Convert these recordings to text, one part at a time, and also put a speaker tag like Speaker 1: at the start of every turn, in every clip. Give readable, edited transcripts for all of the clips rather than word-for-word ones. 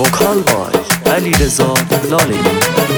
Speaker 1: Vokal by Alireza Lalemi.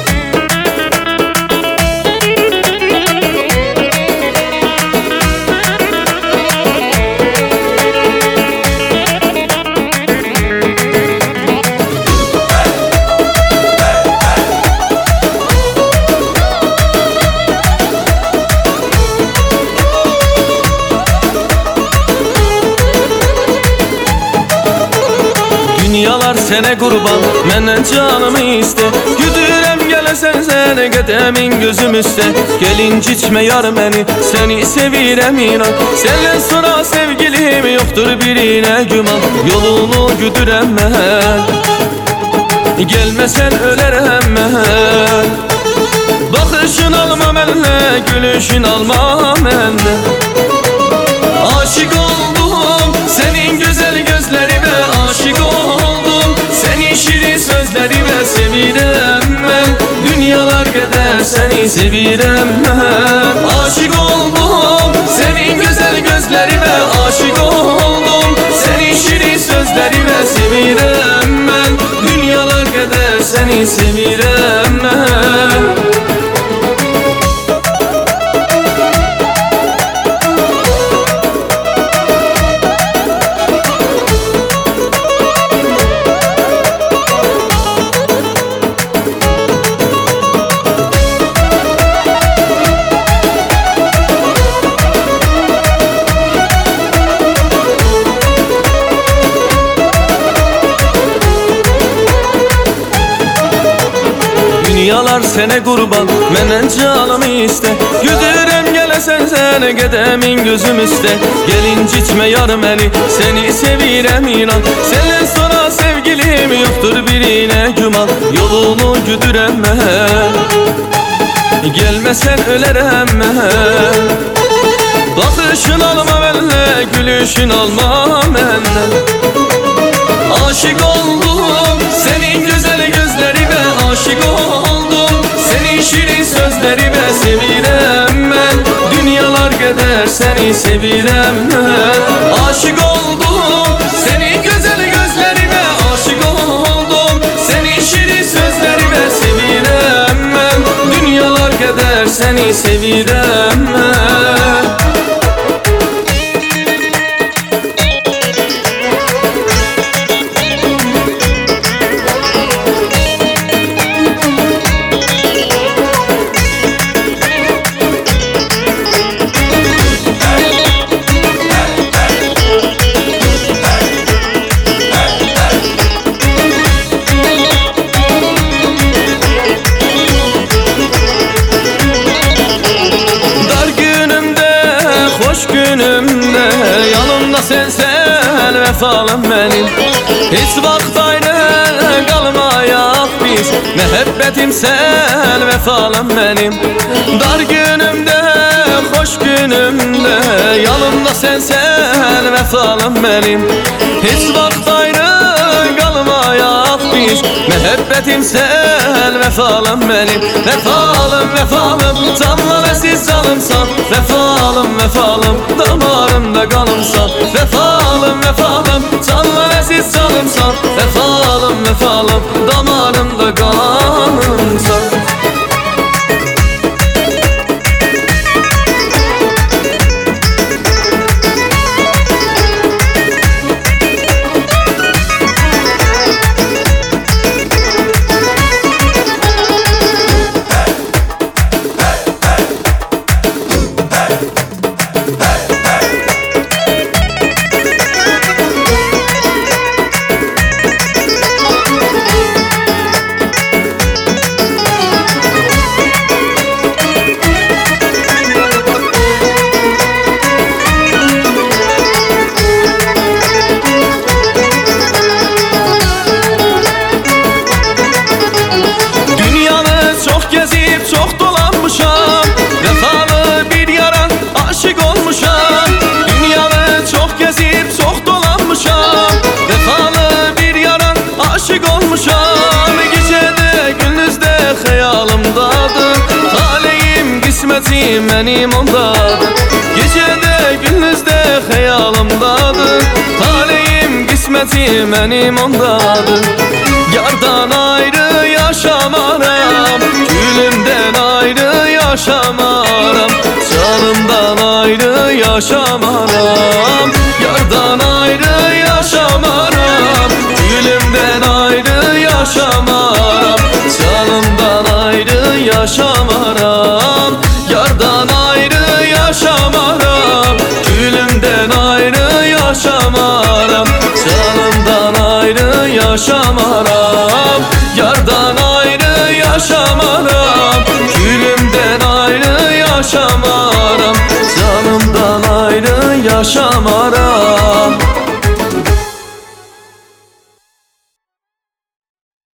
Speaker 2: Dünyalar sene kurban, menden canımı iste. Güdürem gəlesen sene qədəmin gözüm üstə. Gelinci içme yar məni, seni sevirəm inan. Senden sonra sevgilim yoktur birine güman. Yolunu güdürəm mən, gelmesen ölərəm mən. Baxışın alma mənlə, gülüşün alma mənlə. Aşık oldum senin güzel gözlerine, aşık oldum senin şirin sözlerine. Sevirəm mən, dünyalar kadar seni sevirəm mən. Aşık oldum senin güzel gözlerine, aşık oldum senin şirin sözlerine. Sevirəm mən, dünyalar kadar seni sevirəm mən. Dünyalar sene kurban, menden canımı iste. Güdürem gəlesen sene qədəmin gözüm üstə. Gelinci içme yar məni, seni sevirəm inan. Senden sonra sevgilim yoktur birine güman. Yolunu güdürəm mən, gelmesen ölərəm mən. Baxışın alma mənlə, gülüşün alma məndən. Aşık oldum senin güzel gözlerine, aşık oldum senin şirin sözlerine. Sevirəm mən, dünyalar kadar seni sevirəm mən. Aşık oldum senin güzel gözlerine, aşık oldum senin şirin sözlerine. Sevirəm mən, dünyalar kadar seni sevirəm mən. Günümde yanımda sensen vefalım benim. Hiç vaxt ayrı kalmayak biz, məhəbbətim sen vefalım benim. Dar günümde, hoş günümde yanımda sensen vefalım benim. Hiç vaxt ayrı kalmayak biz, məhəbbətim sen vefalım benim. Vefalım vefalım, canla vəsiz canımsan. Vefalım vefalım, damarımda kanımsan. Vefalım vefalım, canla vəsiz canımsan. Vefalım vefalım, damarımda kanımsan. Çok dolanmışam, vefalı bir yara aşık olmuşam. Dünyanı çok gezip çok dolanmışam, vefalı bir yara aşık olmuşam. Gecede gündüzde hayalımdadır, taleyim kısmetim benim ondadır. Gecede gündüzde hayalımdadır, taleyim kısmetim qisməti mənim ondadır. Yardan ayrı yaşamaram, gülümdən ayrı yaşamaram, canımdan ayrı yaşamaram. Yardan ayrı yaşamaram, gülümden ayrı yaşamaram, canımdan ayrı yaşamaram. Yardan ayrı yaşamaram, gülümden ayrı yaşamaram, canımdan ayrı yaşamaram. Yardan ayrı yaşamaram, gülümden ayrı yaşamaram, canımdan ayrı yaşamaram.